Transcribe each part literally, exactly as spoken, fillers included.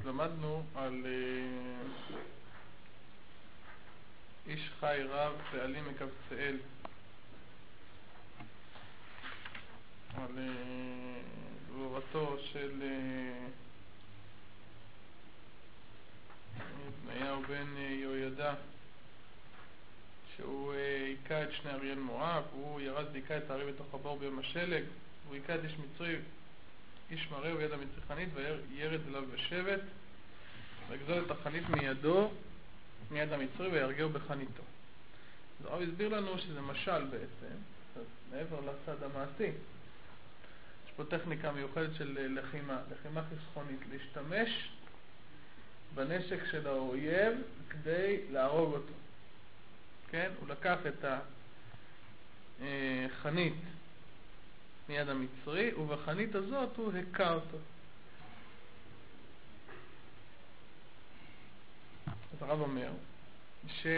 למדנו על אה, איש חי רב פעלים מקבצאל, על אה, גבורתו של אה, בניהו בן אה, יהוידע, שהוא היכה את שני אריאל מואב. הוא ירד והיכה את הארי בתוך הבור ביום השלג, הוא היכה את איש מצרי איש מראה ויד המצרי חנית, וירד אליו בשבט ויגזול את החנית מידו מיד המצרי ויהרגהו בחניתו. אז הרב הסביר לנו שזה משל בעצם, מעבר לצד המעשי. יש פה טכניקה מיוחדת של לחימה, לחימה חסכונית, להשתמש בנשק של האויב כדי להרוג אותו. כן? הוא לקח את החנית מיד המצרי, ובחנית הזאת הוא הכה אותו. אז הרב אומר ש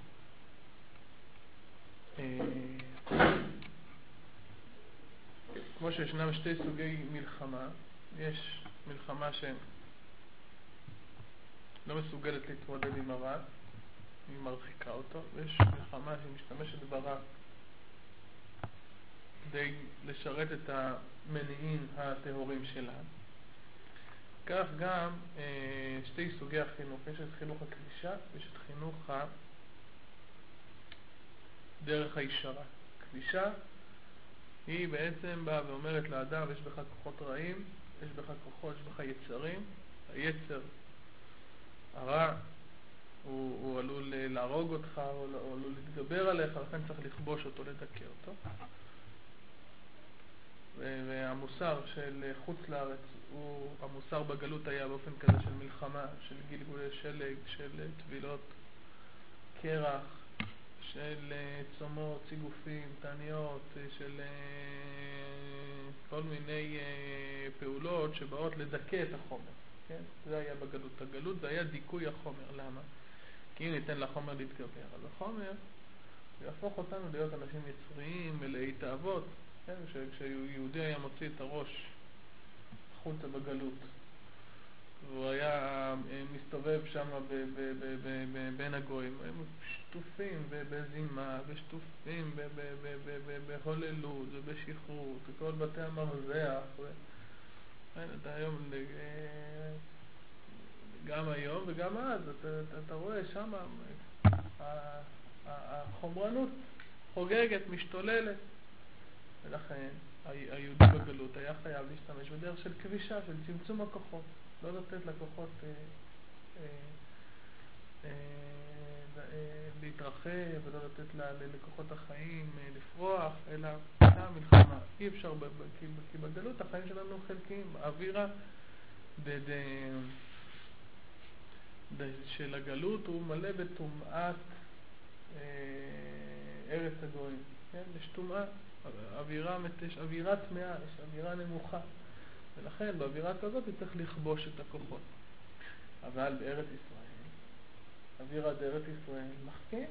כמו שישנם שתי סוגי מלחמה, יש מלחמה שלא מסוגלת להתמודד עם הרע, היא מרחיקה אותו, ויש מלחמה שמשתמשת ברע כדי לשרת את המניעים הטהורים שלה. כך גם אה, שתי סוגי החינוך, יש את חינוך הקדישה ויש את חינוך דרך הישרה. קדישה היא בעצם באה ואומרת לאדם, יש בך כוחות רעים, יש בך כוחות, יש בך יצרים, היצר הרע הוא, הוא עלול להרוג אותך, הוא, הוא עלול להתגבר עליך, לכן צריך לכבוש אותו, לדכא אותו. והמוסר של חוץ לארץ, הוא, המוסר בגלות היה באופן כזה של מלחמה, של גלגולי שלג, של טבילות קרח, של צומות, ציגופים, תעניות, של כל מיני פעולות שבאות לדכא את החומר. כן? זה היה בגלות. הגלות זה היה דיכוי החומר. למה? כי אם ניתן לחומר להתגבר, אז החומר יהפוך אותנו להיות אנשים יצריים, מלאי תאוות. כן? כשיהודי היה מוציא את הראש חוצה בגלות, והוא היה מסתובב שם בין הגויים, הם שטופים בזימה, ושטופים בהוללות ובשחרות, וכל בתי המרזח. אתה היום, גם היום וגם אז, אתה רואה שם החומרנות חוגגת, משתוללת. ולכן היהודי בגלות היה חייב להשתמש בדרך של כבישה, של צמצום הכוחות, לא לתת לכוחות אה, אה, אה, אה, להתרחב, ולא לתת לכוחות החיים אה, לפרוח, אלא המלחמה. אי אפשר, ב- ב- כי, כי בגלות החיים שלנו חלקיים. האווירה ד- ד- ד- של הגלות הוא מלא בטומאת אה, ארץ הגויים. כן? יש טומאה. אווירה, יש אווירה טמאה, יש אווירה נמוכה, ולכן באווירה כזאת צריך לכבוש את הכוחות. אבל בארץ ישראל, אווירה בארץ ישראל מחכה.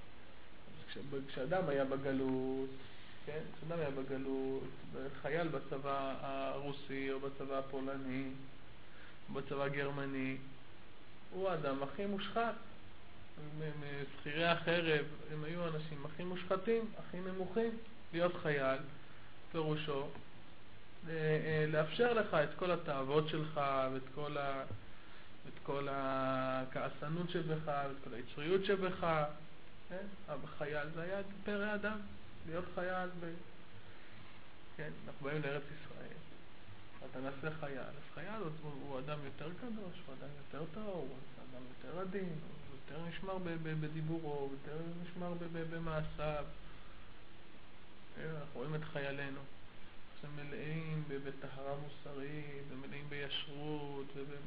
כשאדם היה בגלות, כן? כשאדם היה בגלות, חייל בצבא הרוסי או בצבא הפולני או בצבא הגרמני, הוא האדם הכי מושחת. שכירי החרב הם היו אנשים הכי מושחתים, הכי נמוכים. להיות חייל פירושו לאפשר לך את כל התאוות שלך ואת כל ה... את כל הכעסנות שבך ואת כל היצריות שבך. כן? אבל חייל זה היה פרא אדם, להיות חייל ב... כן? אנחנו באים לארץ ישראל, אתה נעשה חייל, אז חייל הוא, הוא אדם יותר קדוש, הוא אדם יותר טהור, הוא אדם יותר עדין, הוא יותר נשמר בדיבורו, הוא יותר נשמר במעשיו. אנחנו רואים את חיילינו שמלאים בטהרה מוסרית ומלאים בישרות,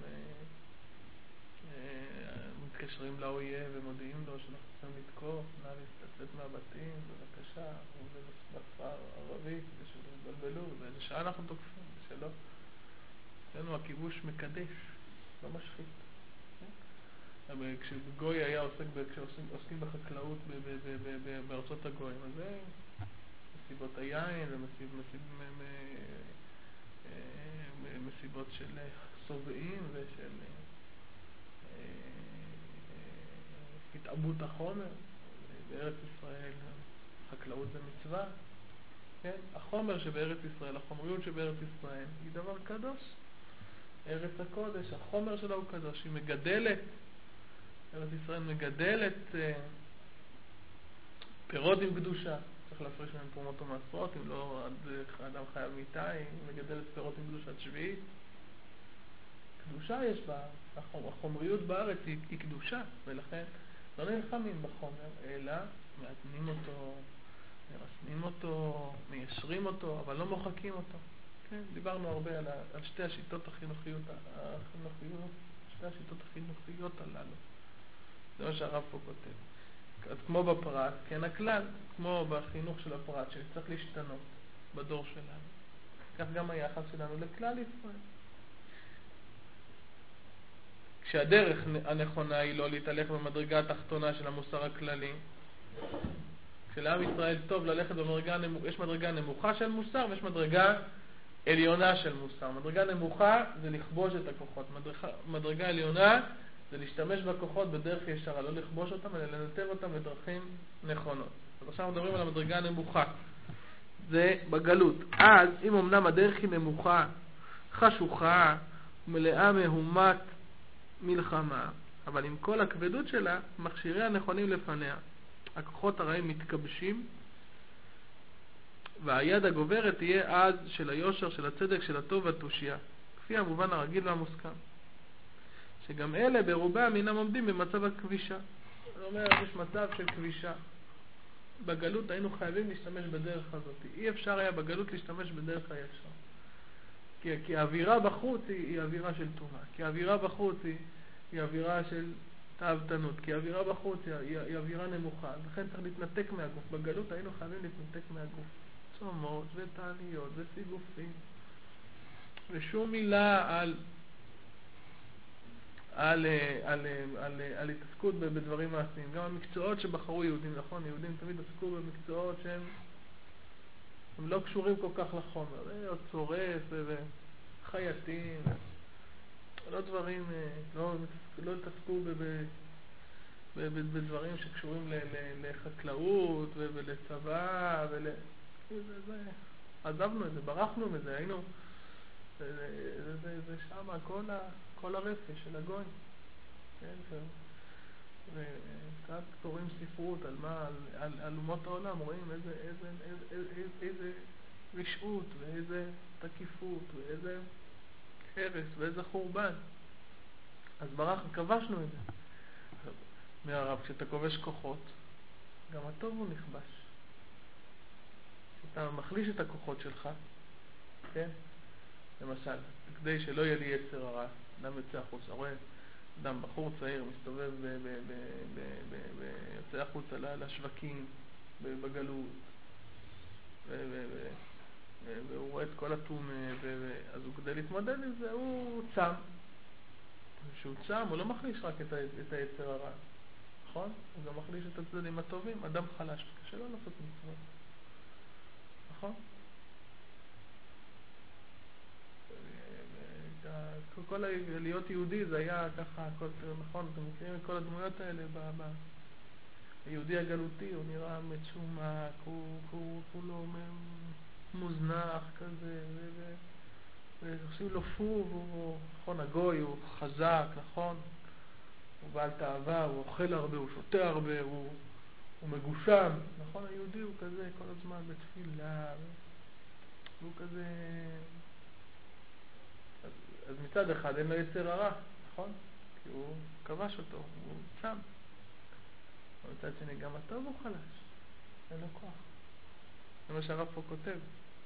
ומתקשרים לאויב ומודיעים לו שאנחנו צריכים לתקוף, נא לצאת מהבתים, בבקשה, ובשפה ערבית, ושלא יתבלבלו, באיזה שעה אנחנו תוקפים, שלא. אצלנו הכיבוש מקדש, לא משחית. כשגוי היה עוסק, כשעוסקים בחקלאות בארצות הגויים, אז זה מסיבות היין ומסיבות של סובעים ושל התאבות החומר. בארץ ישראל חקלאות זה מצווה. כן? החומר שבארץ ישראל, החומריות שבארץ ישראל היא דבר קדוש. ארץ הקודש, החומר שלה הוא קדוש, היא מגדלת, ארץ ישראל מגדלת אה, פירות עם קדושה. צריך להפריש מהם תרומות ומעשרות, אם לא אדם חייב מיתה, היא מגדלת פירות עם קדושת שביעית. קדושה יש בה, החומריות בארץ היא, היא קדושה, ולכן לא נלחמים בחומר, אלא מעטנים אותו, מרסנים אותו, מיישרים אותו, אבל לא מוחקים אותו. כן? דיברנו הרבה על, ה, על שתי השיטות החינוכיות, החינוכיות, שתי השיטות החינוכיות הללו. זה מה שהרב פה כותב. אז כמו בפרט, כן הכלל, כמו בחינוך של הפרט, שצריך להשתנות בדור שלנו. כך גם היחס שלנו לכלל ישראל. כשהדרך הנכונה היא לא להתהלך במדרגה התחתונה של המוסר הכללי, כשלעם ישראל טוב ללכת במדרגה נמוכה, יש מדרגה נמוכה של מוסר ויש מדרגה עליונה של מוסר. מדרגה נמוכה זה לכבוש את הכוחות, מדרגה, מדרגה עליונה זה להשתמש בכוחות בדרך ישרה, לא לכבוש אותם אלא לנתב אותם בדרכים נכונות. אז עכשיו מדברים על המדרגה הנמוכה, זה בגלות. אז אם אמנם הדרך היא נמוכה, חשוכה, מלאה מהומת מלחמה, אבל עם כל הכבדות שלה, מכשיריה נכונים לפניה. הכוחות הרעים מתקבשים, והיד הגוברת תהיה אז של היושר, של הצדק, של הטוב והתושייה, כפי המובן הרגיל והמוסכם. שגם אלה ברובם אינם עומדים במצב הכבישה. זאת אומרת, יש מצב של כבישה. בגלות היינו חייבים להשתמש בדרך הזאת. אי אפשר היה בגלות להשתמש בדרך הישר. כי, כי האווירה בחוץ היא, היא אווירה של טומאה. כי האווירה בחוץ היא, היא אווירה של תאוותנות. כי האווירה בחוץ היא, היא, היא אווירה נמוכה. לכן צריך להתנתק מהגוף. בגלות היינו חייבים להתנתק מהגוף. צומות ותעניות וסיגופים. ושום מילה על... על, על, על, על התעסקות בדברים מעשיים. גם המקצועות שבחרו יהודים, נכון? יהודים תמיד עסקו במקצועות שהם הם לא קשורים כל כך לחומר. זה עוד צורף וחייטים, לא דברים, לא, לא התעסקו בדברים שקשורים לחקלאות ולצבא ול... זה, זה, עזבנו את זה, ברחנו מזה, היינו זה, זה, זה, זה שם כל, ה, כל הרפש של הגוי. כן, וקצת קוראים ספרות על מה, על, על, על אומות העולם, רואים איזה, איזה, איזה, איזה, איזה רשעות ואיזה תקיפות ואיזה הרס ואיזה חורבן. אז ברחנו, כבשנו את זה. מהרב, כשאתה כובש כוחות, גם הטוב הוא נכבש. כשאתה מחליש את הכוחות שלך, כן? למשל, כדי שלא יהיה לי יצר הרע, אדם יוצא החוצה, רואה אדם, בחור צעיר, מסתובב ויוצא החוצה לשווקים, בגלות, והוא רואה את כל התום, אז הוא כדי להתמודד עם זה, הוא צם. כשהוא צם, הוא לא מחליש רק את היצר הרע, נכון? הוא גם מחליש את הצדדים הטובים. אדם חלש, קשה לא לעשות מצוות, נכון? כל להיות יהודי זה היה ככה, כל, נכון, אתם מכירים את כל הדמויות האלה, ב, ב, היהודי הגלותי הוא נראה מצ'ומק, הוא, הוא, הוא לא מוזנח כזה, ועושים לו פוב, הוא, נכון, הגוי הוא חזק, נכון, הוא בעל תאווה, הוא אוכל הרבה, הוא שותה הרבה, הוא, הוא מגושם, נכון, היהודי הוא כזה כל הזמן בתפילה, הוא כזה... אז, אז מצד אחד אין לו יצר הרע, נכון? כי הוא כבש אותו, הוא צם. ומצד שני גם הטוב הוא חלש, אין לו כוח. זה מה שהרב פה כותב.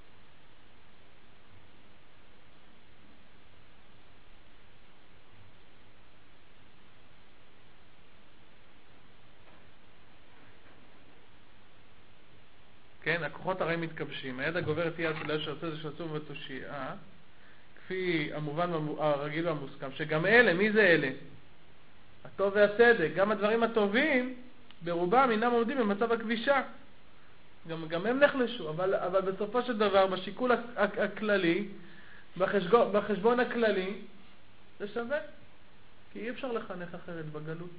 כן, הכוחות הרעים מתכבשים. היד הגוברת היא של היושר, הצדק, של הטוב והתושייה, כפי המובן הרגיל והמוסכם, שגם אלה, מי זה אלה? הטוב והצדק, גם הדברים הטובים ברובם אינם עומדים במצב הכבישה. גם, גם הם נחלשו, אבל, אבל בסופו של דבר, בשיקול הכללי, בחשבון, בחשבון הכללי, זה שווה. כי כי אי אפשר לחנך אחרת בגלות.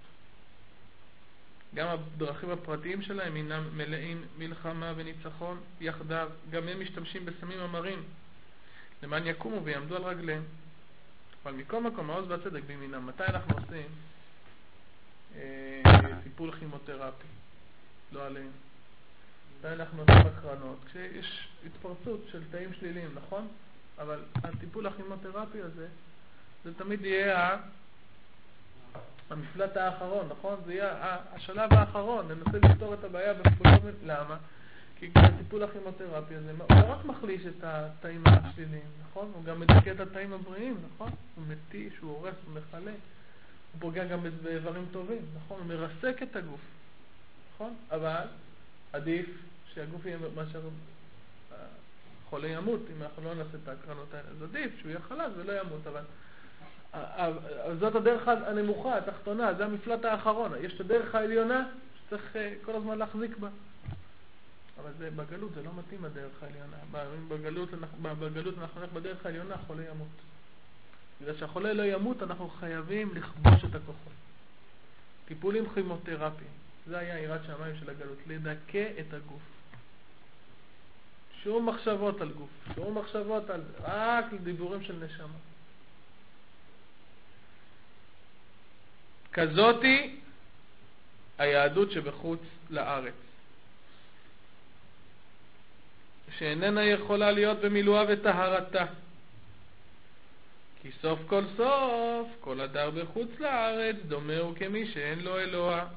גם הדרכים הפרטיים שלהם אינם מלאים מלחמה וניצחון יחדיו. גם הם משתמשים בסמים אמרים למען יקומו ויעמדו על רגליהם. אבל מכל מקום, העוז והצדק בימינם. מתי אנחנו עושים אה, טיפול כימותרפי? לא עליהם. מתי אנחנו עושים הקרנות? כשיש התפרצות של תאים שליליים, נכון? אבל הטיפול הכימותרפי הזה, זה תמיד יהיה המפלט האחרון, נכון? זה יהיה השלב האחרון, ננסה לפתור את הבעיה בפולום. למה? כי הטיפול הכימותרפי הזה, הוא לא רק מחליש את התאים השליליים, נכון? הוא גם מדכא את התאים הבריאים, נכון? הוא מתיש, הוא הורס, הוא מחלה, הוא פוגע גם באיברים טובים, נכון? הוא מרסק את הגוף, נכון? אבל עדיף שהגוף יהיה מאשר חולה ימות, אם אנחנו לא נעשה את ההקרנות האלה. אז עדיף שהוא יהיה חלש ולא ימות, אבל זאת הדרך הנמוכה, התחתונה, זה המפלט האחרון. יש את הדרך העליונה שצריך כל הזמן להחזיק בה. אבל זה, בגלות זה לא מתאים הדרך העליונה. בגלות, בגלות אנחנו נלך בדרך העליונה, החולה ימות. בגלל שהחולה לא ימות, אנחנו חייבים לכבוש את הכוחות. טיפולים כימותרפיים. זה היה יראת שמיים של הגלות, לדכא את הגוף. שום מחשבות על גוף, שום מחשבות על, רק דיבורים של נשמה. כזאתי היהדות שבחוץ לארץ, שאיננה יכולה להיות במילואה וטהרתה, כי סוף כל סוף כל הדר בחוץ לארץ דומה הוא כמי שאין לו אלוה.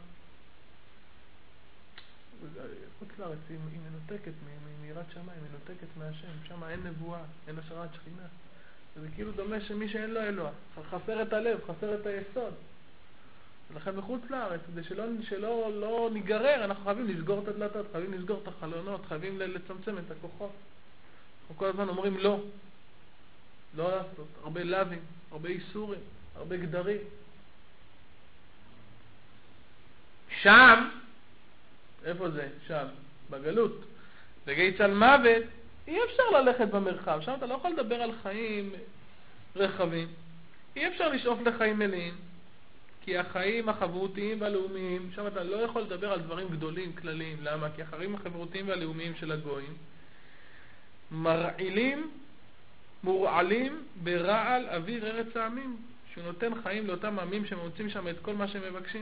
חוץ לארץ היא מנותקת מיראת שמיים, היא מנותקת מהשם, שם אין נבואה, אין השראת שכינה. זה כאילו דומה שמי שאין לו אלוה, חסר את הלב, חסר את היסוד. ולכן בחוץ לארץ, כדי שלא, שלא לא ניגרר, אנחנו חייבים לסגור את הדלתות, חייבים לסגור את החלונות, חייבים לצמצם את הכוחות. אנחנו כל הזמן אומרים לא, לא לעשות, הרבה לבים, הרבה איסורים, הרבה גדרים. שם, איפה זה? שם, בגלות. בגי צל מוות, אי אפשר ללכת במרחב. שם אתה לא יכול לדבר על חיים רחבים. אי אפשר לשאוף לחיים מלאים. כי החיים החברותיים והלאומיים, שם אתה לא יכול לדבר על דברים גדולים, כלליים. למה? כי החיים החברותיים והלאומיים של הגויים מרעילים, מורעלים ברעל אוויר ארץ העמים, שהוא נותן חיים לאותם עמים שמוצאים שם את כל מה שהם מבקשים.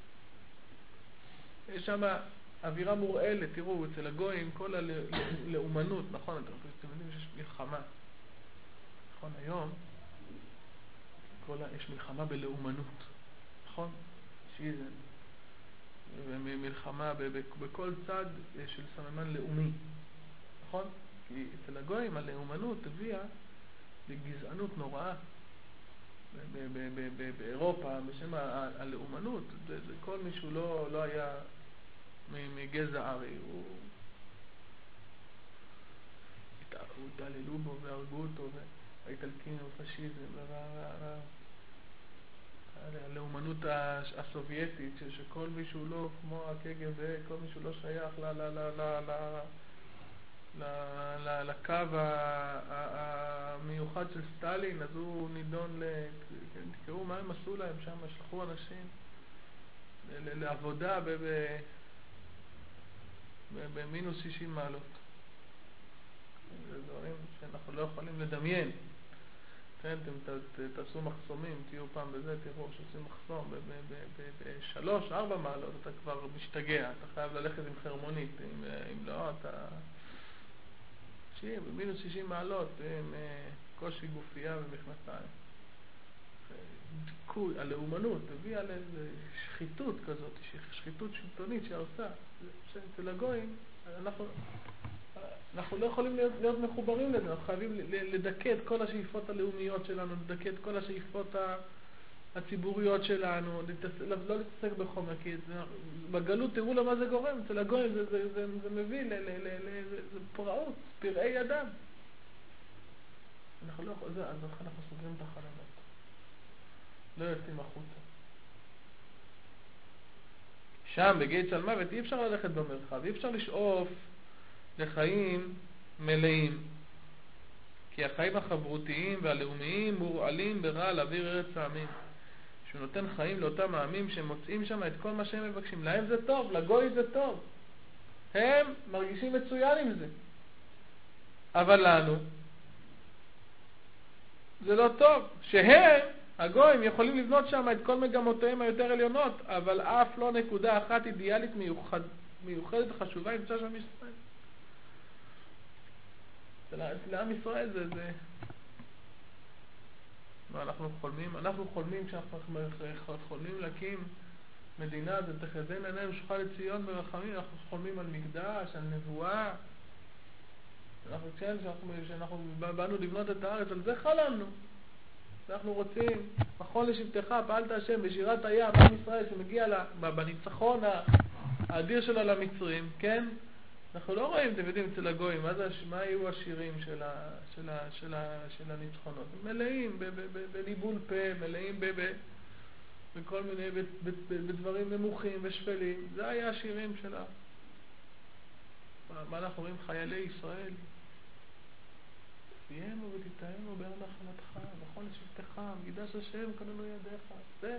יש שם אווירה מורעלת, תראו, אצל הגויים כל הלאומנות, נכון, אתם יודעים שיש מלחמה. נכון, היום כל ה... יש מלחמה בלאומנות. נכון? שיזם. ומלחמה בכל צד של סממן לאומי. נכון? כי אצל הגויים הלאומנות הביאה לגזענות נוראה. באירופה, בשם הלאומנות, כל מישהו לא היה מגזע ארי. הוא התעללו בו והרגו אותו, והאיטלקים ופשיזם, הלאומנות הסובייטית, שכל מישהו לא כמו הקג"ב, כל מישהו לא שייך לקו המיוחד של סטלין, אז הוא נידון, תקראו מה הם עשו להם שם, שלחו אנשים לעבודה במינוס שישים מעלות. זה דברים שאנחנו לא יכולים לדמיין. כן, אתם תעשו מחסומים, תהיו פעם בזה, תראו שעושים מחסום בשלוש, ארבע מעלות, אתה כבר משתגע, אתה חייב ללכת עם חרמונית, אם לא, אתה... שיהיה, במינוס שישים מעלות, עם קושי גופייה ומכנסיים. דיכוי, הלאומנות, הביאה לשחיתות כזאת, שחיתות שלטונית שעושה, אצל הגויים, אנחנו... אנחנו לא יכולים להיות, להיות מחוברים לזה, אנחנו חייבים לדכא את כל השאיפות הלאומיות שלנו, לדכא את כל השאיפות הציבוריות שלנו, לא להתעסק בחומר, כי בגלות תראו למה זה גורם, אצל הגויים זה, זה, זה, זה מביא לפרעות, פראי אדם. אנחנו לא יכולים, אז אנחנו סוגרים את החלונות, לא יוצאים החוצה. שם בגי צל מוות אי אפשר ללכת במרחב, אי אפשר לשאוף לחיים מלאים, כי החיים החברותיים והלאומיים מורעלים ברעל אוויר ארץ העמים. שהוא נותן חיים לאותם העמים שהם מוצאים שם את כל מה שהם מבקשים. להם זה טוב, לגוי זה טוב. הם מרגישים מצוין עם זה. אבל לנו זה לא טוב. שהם, הגויים, יכולים לבנות שם את כל מגמותיהם היותר עליונות, אבל אף לא נקודה אחת אידיאלית מיוחד, מיוחדת חשובה ימצא שם ישראל. לעם ישראל זה, זה... מה אנחנו חולמים? אנחנו חולמים כשאנחנו חולמים להקים מדינה, זה תחזינה עינינו שוכן לציון ברחמים, אנחנו חולמים על מקדש, על נבואה. אנחנו כן, שאנחנו, שאנחנו באנו לבנות את הארץ, על זה חלמנו. אנחנו רוצים, נכון לשבטך, פעלת השם בשירת הים, עם ישראל שמגיע לה, בניצחון האדיר שלו למצרים, כן? אנחנו לא רואים, אתם יודעים, אצל הגויים, מה, זה, מה היו השירים של, ה, של, ה, של, ה, של הניצחונות? מלאים בניבול פה, מלאים ב, ב, בכל מיני, ב, ב, ב, בדברים נמוכים ושפלים. זה היה השירים שלה. מה, מה אנחנו רואים? חיילי ישראל. תהיינו ותתאהנו באר נחלתך, נכון לשבטך, מקדש השם כוננו ידיך. זה.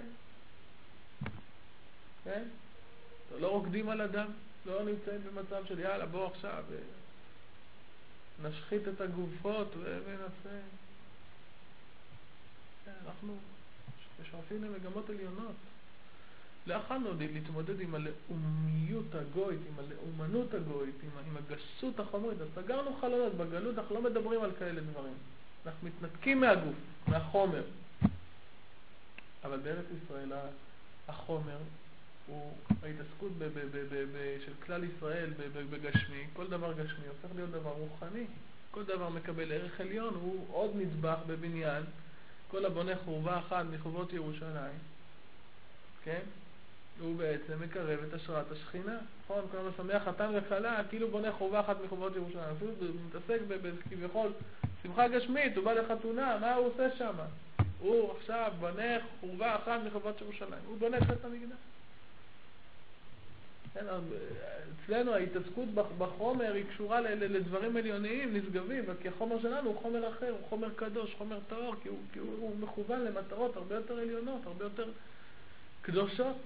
כן? לא רוקדים על אדם. לא נמצאים במצב של יאללה בוא עכשיו נשחית את הגופות ונעשה. אנחנו שואפים למגמות עליונות. לא יכולנו להתמודד עם הלאומיות הגוית, עם הלאומנות הגוית, עם, עם הגסות החומרית. אז סגרנו חלונות בגלות, אנחנו לא מדברים על כאלה דברים. אנחנו מתנתקים מהגוף, מהחומר. אבל בארץ ישראל החומר הוא ההתעסקות ב- ב- ב- ב- ב- של כלל ישראל בגשמי. כל דבר גשמי הופך להיות דבר רוחני. כל דבר מקבל ערך עליון, הוא עוד נדבך בבניין. כל הבונה חורבה אחת מחורבות ירושלים, כן? הוא בעצם מקרב את השראת השכינה. נכון? כל המשמח חתן וכלה, כאילו בונה חורבה אחת מחורבות ירושלים. אפילו מתעסק כביכול שמחה גשמית, הוא בא לחתונה, מה הוא עושה שם? הוא עכשיו בונה חורבה אחת מחורבות ירושלים. הוא בונה את בית המקדש. אצלנו ההתעסקות בחומר היא קשורה לדברים עליוניים, נשגבים, כי החומר שלנו הוא חומר אחר, הוא חומר קדוש, חומר טהור, כי הוא, כי הוא, הוא מכוון למטרות הרבה יותר עליונות, הרבה יותר קדושות.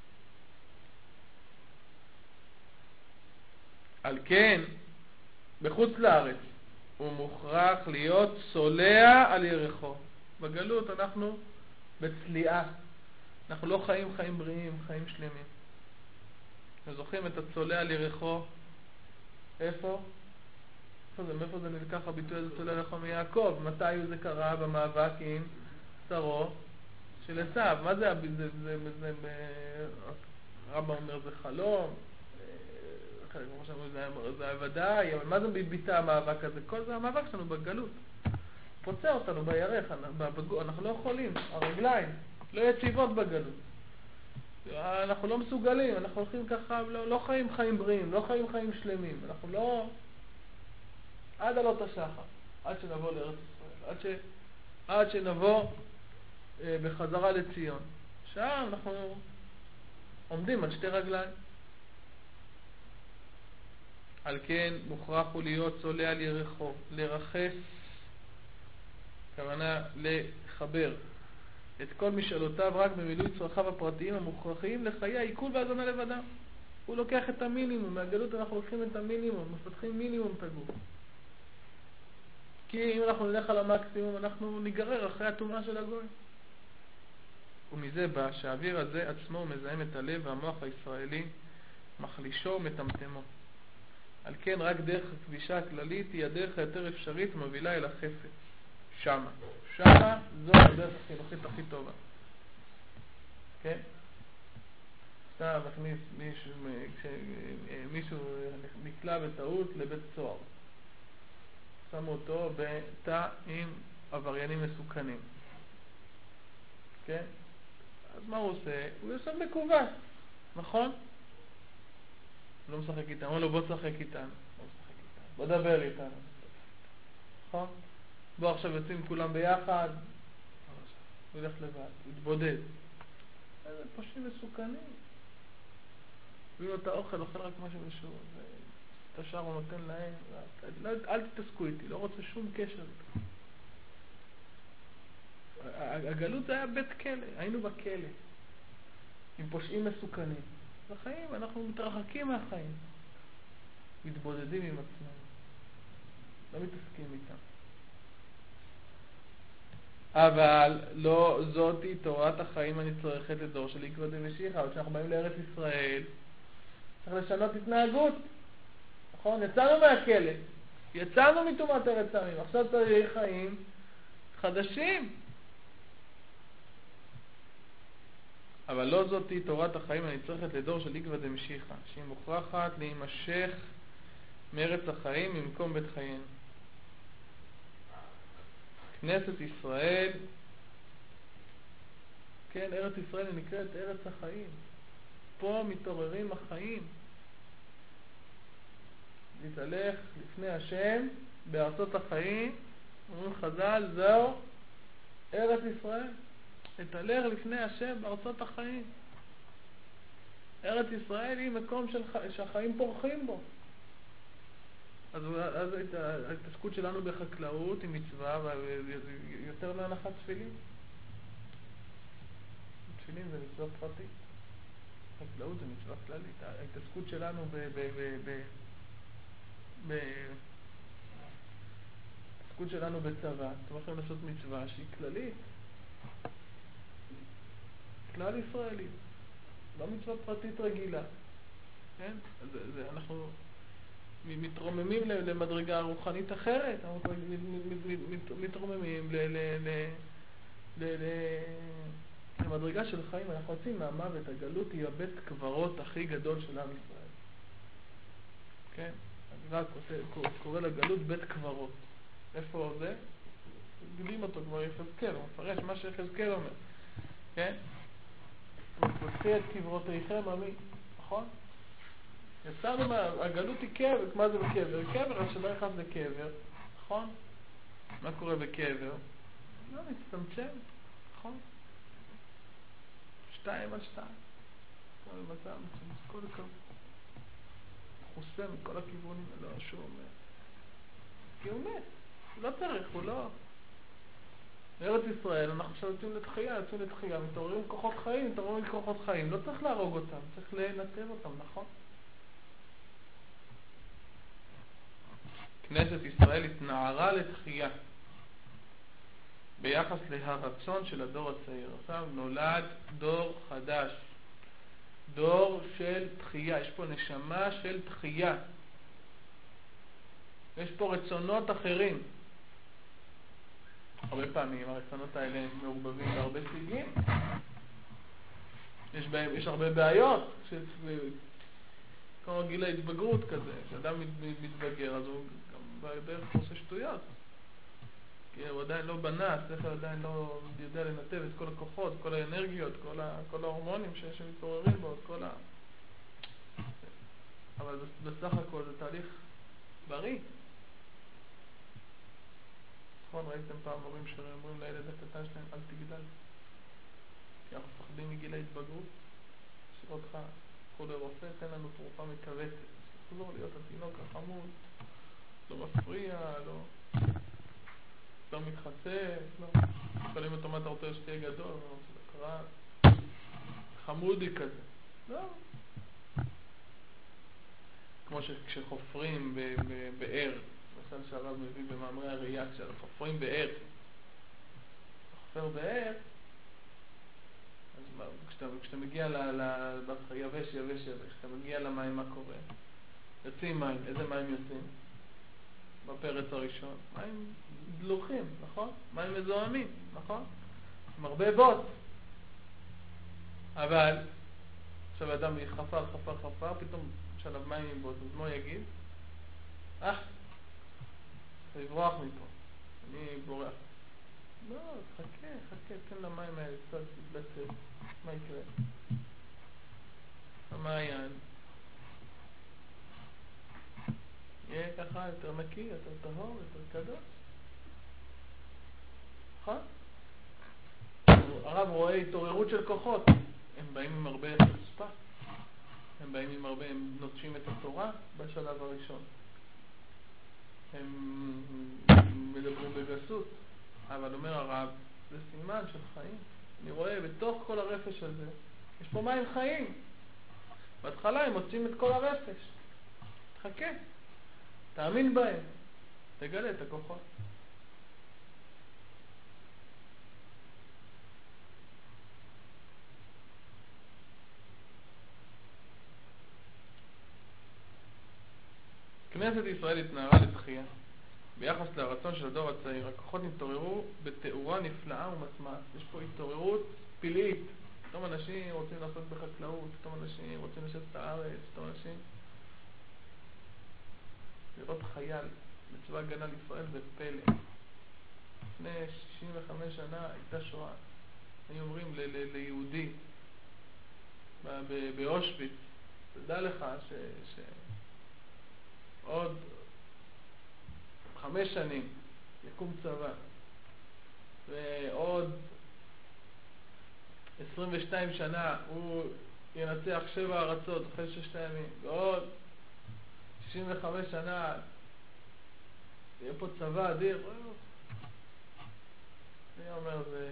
על כן, בחוץ לארץ, הוא מוכרח להיות צולע על ירחו. בגלות אנחנו בצליעה. אנחנו לא חיים חיים בריאים, חיים שלמים. אתם זוכרים את הצולע על ירחו? איפה? איפה זה? מאיפה זה נלקח הביטוי הזה צולע על ירחו? מיעקב. מתי זה קרה? במאבק עם שרו של עשיו. מה זה? זה, זה, זה, זה רבא אומר זה חלום. כמו שאמרו, זה, זה ודאי. אבל מה זה ביטה המאבק הזה? כל זה המאבק שלנו בגלות. פוצע אותנו בירך. אנחנו לא יכולים. הרגליים לא יציבות בגלות. אנחנו לא מסוגלים, אנחנו הולכים ככה, לא, לא חיים חיים בריאים, לא חיים חיים שלמים, אנחנו לא... עד עלות השחר, עד שנבוא לארץ ישראל, עד, ש... עד שנבוא אה, בחזרה לציון. שם אנחנו עומדים על שתי רגליים. על כן מוכרח הוא להיות צולע על ירחו, לרחס, כוונה לחבר. את כל משאלותיו רק במילוי צרכיו הפרטיים המוכרחים לחיי העיכול והזונה לבדם. הוא לוקח את המינימום, מהגלות אנחנו לוקחים את המינימום, מפתחים מינימום את הגוף. כי אם אנחנו נלך על המקסימום, אנחנו ניגרר אחרי התאומה של הגוי. ומזה בא שהאוויר הזה עצמו מזהם את הלב והמוח הישראלי, מחלישו ומטמטמו. על כן רק דרך הכבישה הכללית היא הדרך היותר אפשרית ומובילה אל החפץ. שמה. שמה זו הדרך החינוכית הכי טובה. כן? עכשיו נכניס מישהו, כשמישהו נקלע בטעות לבית סוהר. שמו אותו בתא עם עבריינים מסוכנים. כן? אז מה הוא עושה? הוא יושב מקובץ. נכון? הוא לא משחק איתנו. הוא לא בוא תשחק איתנו. בוא תשחק איתנו. בוא דבר איתנו. נכון? בוא עכשיו יוצאים כולם ביחד, הוא ילך לבד, הוא יתבודד. איזה פושעים מסוכנים. הוא לו את האוכל, אוכל רק משהו משהו, את השאר הוא נותן להם, אל תתעסקו איתי, לא רוצה שום קשר איתו. הגלות זה היה בית כלא, היינו בכלא, עם פושעים מסוכנים. בחיים אנחנו מתרחקים מהחיים, מתבודדים עם עצמנו, לא מתעסקים איתם. אבל לא זאתי תורת החיים הנצרכת לדור של עקבא דמשיחא. אבל כשאנחנו באים לארץ ישראל צריך לשנות התנהגות, נכון? יצאנו מהכלא, יצאנו מטומאת ארץ העמים, עכשיו צריך חיים חדשים. אבל לא זאתי תורת החיים הנצרכת לדור של עקבא דמשיחא, שהיא מוכרחת להימשך מארץ החיים ממקום בית חיינו. כנסת ישראל, כן, ארץ ישראל נקראת ארץ החיים. פה מתעוררים החיים. להתהלך לפני השם בארצות החיים, אומרים חז"ל, זהו ארץ ישראל. להתהלך לפני השם בארצות החיים. ארץ ישראל היא מקום של ח... שהחיים פורחים בו. אז, אז ההתעסקות שלנו בחקלאות היא מצווה יותר להנחת תפילין. תפילין זה מצווה פרטית, חקלאות זה מצווה כללית. ההתעסקות שלנו ב... ב... ב... ב... ב... ההתעסקות שלנו בצבא, אתם יכולים לעשות מצווה שהיא כללית, כלל ישראלית, לא מצווה פרטית רגילה. כן? זה, זה, אנחנו מתרוממים למדרגה רוחנית אחרת, אנחנו מתרוממים למדרגה של חיים. אנחנו יוצאים מהמוות. הגלות היא הבית קברות הכי גדול של עם ישראל. כן? אני רק קורא לגלות בית קברות. איפה זה? גלים אותו כבר יחזקאל, הוא מפרש מה שיחזקאל אומר. כן? פותחי את קברותיכם עמי, נכון? יצאנו מהגלות היא קבר. מה זה בקבר? קבר, אז שלא יחס לקבר, נכון? מה קורה בקבר? לא, מצטמצם, נכון? שתיים על שתיים. כל מצב, כל הכבוד. חוסם מכל הכיוונים, לא, שהוא אומר. כי הוא מת, הוא לא צריך, הוא לא... בארץ ישראל אנחנו עכשיו יוצאים לתחייה, יוצאים לתחייה, מתעוררים כוחות חיים, מתעוררים כוחות חיים. לא צריך להרוג אותם, צריך לנתב אותם, נכון? כנסת ישראל התנערה לתחייה ביחס להרצון של הדור הצעיר. עכשיו נולד דור חדש, דור של תחייה. יש פה נשמה של תחייה, יש פה רצונות אחרים. הרבה פעמים הרצונות האלה מעורבבים בהרבה סייגים, יש בהם, יש הרבה בעיות. כמו גיל ההתבגרות כזה, כשאדם מתבגר אז הוא גם בערך עושה שטויות, כי הוא עדיין לא בנה, השכל עדיין לא יודע לנתב את כל הכוחות, כל האנרגיות, כל, ה, כל ההורמונים שמתעוררים בו, כל ה... אבל בסך הכל זה תהליך בריא. נכון, ראיתם פעם הורים שאומרים לילד הקטן שלהם אל תגדל, כי אנחנו מפחדים מגיל ההתבגרות. שאל אותך כל הרופא, תן לנו תרופה מכווצת, תחזור להיות התינוק החמוד, לא מפריע, לא לא מתחצף, לא שואלים אותו מה אתה רוצה שתהיה גדול, אני רוצה לקראת חמודי כזה, לא. כמו שכשחופרים באר, למשל שהרב מביא במאמרי הראייה, כשחופרים באר, חופר באר, אז כשאתה, כשאתה מגיע ליבש, יבש, יבש, כשאתה מגיע למים, מה קורה? יוצאים מים, איזה מים יוצאים? בפרץ הראשון, מים דלוחים, נכון? מים מזוהמים, נכון? עם הרבה בוט. אבל עכשיו האדם חפר, חפר, חפר, פתאום שלב מים עם בוט, אז מה יגיד? אה, אתה יברוח מפה, אני בורח. לא, חכה, חכה, תן למים האלה קצת להתבצע, מה יקרה? המעיין יהיה ככה יותר נקי, יותר טהור, יותר קדוש. נכון? הרב רואה התעוררות של כוחות. הם באים עם הרבה חוצפה, הם באים עם הרבה, הם נוטשים את התורה בשלב הראשון, הם מדברים בגסות. אבל אומר הרב, זה סימן של חיים. אני רואה בתוך כל הרפש הזה, יש פה מים חיים. בהתחלה הם מוצאים את כל הרפש. תחכה, תאמין בהם, תגלה את הכוחות. כנסת ישראל התנערה לתחייה. ביחס לרצון של הדור הצעיר, הכוחות התעוררו בתאורה נפלאה ומטמעת. יש פה התעוררות פלאית. פתאום אנשים רוצים לעשות בחקלאות, פתאום אנשים רוצים לשבת את הארץ, פתאום אנשים... לראות חייל בצבא הגנה לישראל בפלא. לפני שישים וחמש שנה הייתה שואה. היו אומרים ל- ל- ליהודי באושוויץ, תדע לך ש... ש... עוד חמש שנים יקום צבא, ועוד עשרים ושתיים שנה הוא ינצח שבע ארצות אחרי ששת הימים, ועוד שישים וחמש שנה יהיה פה צבא אדיר. אני אומר, זה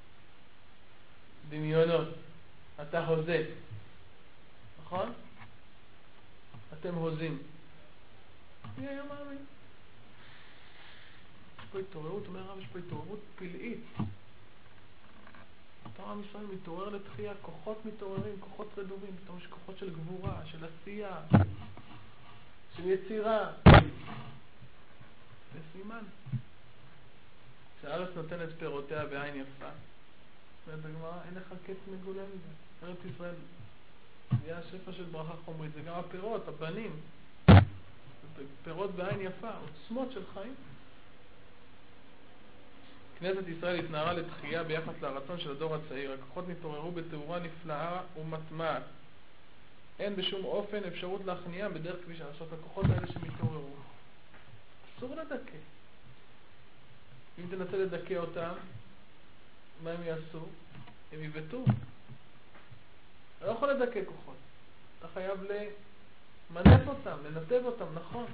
דמיונות. אתה הוזה, נכון? אתם הוזים. מי היה מאמין? יש פה התעוררות, אומר רב, יש פה התעוררות פלאית. פתאום עם ישראל מתעורר לתחייה, כוחות מתעוררים, כוחות רדומים, פתאום יש כוחות של גבורה, של עשייה, של יצירה. זה סימן. כשהארץ נותנת פירותיה בעין יפה, אומרת הגמרא, אין לך קץ מגולה מזה. ארץ ישראל, זה השפע של ברכה חומרית, זה גם הפירות, הבנים. פירות בעין יפה, עוצמות של חיים. כנסת ישראל התנערה לתחייה ביחס לרצון של הדור הצעיר. הכוחות נתעוררו בתאורה נפלאה ומטמעת. אין בשום אופן אפשרות להכניעה בדרך כבישה. עכשיו, הכוחות האלה שמתעוררו, אסור לדכא. אם תנסה לדכא אותם, מה הם יעשו? הם יבטאו. אתה לא יכול לדכא כוחות. אתה חייב למנף אותם, לנתב אותם, נכון.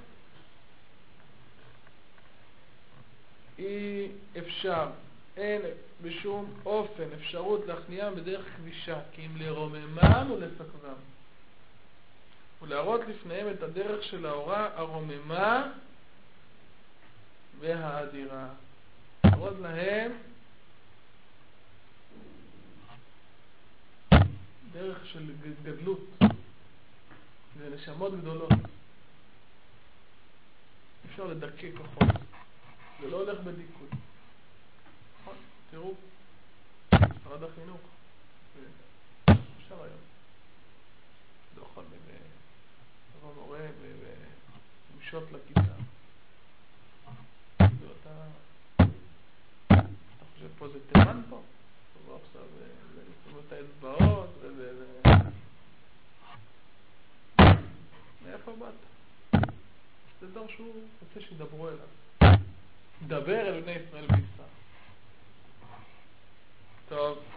אי אפשר, אין בשום אופן אפשרות להכניעם בדרך כבישה, כי אם לרוממם ולסכנם, ולהראות לפניהם את הדרך של האורה הרוממה והאדירה. להראות להם דרך של גדלות ונשמות גדולות. אפשר לדכא כוחות, זה לא הולך בדיכוי. נכון, תראו, משרד החינוך אפשר היום דוכל בבוא מורה ומשות לכיתה. אתה חושב פה זה תימן פה? תבוא עכשיו ולשמו את האצבעות וזה... מאיפה באת? זה דור שהוא רוצה שידברו אליו. דבר אל בני ישראל בישראל. טוב.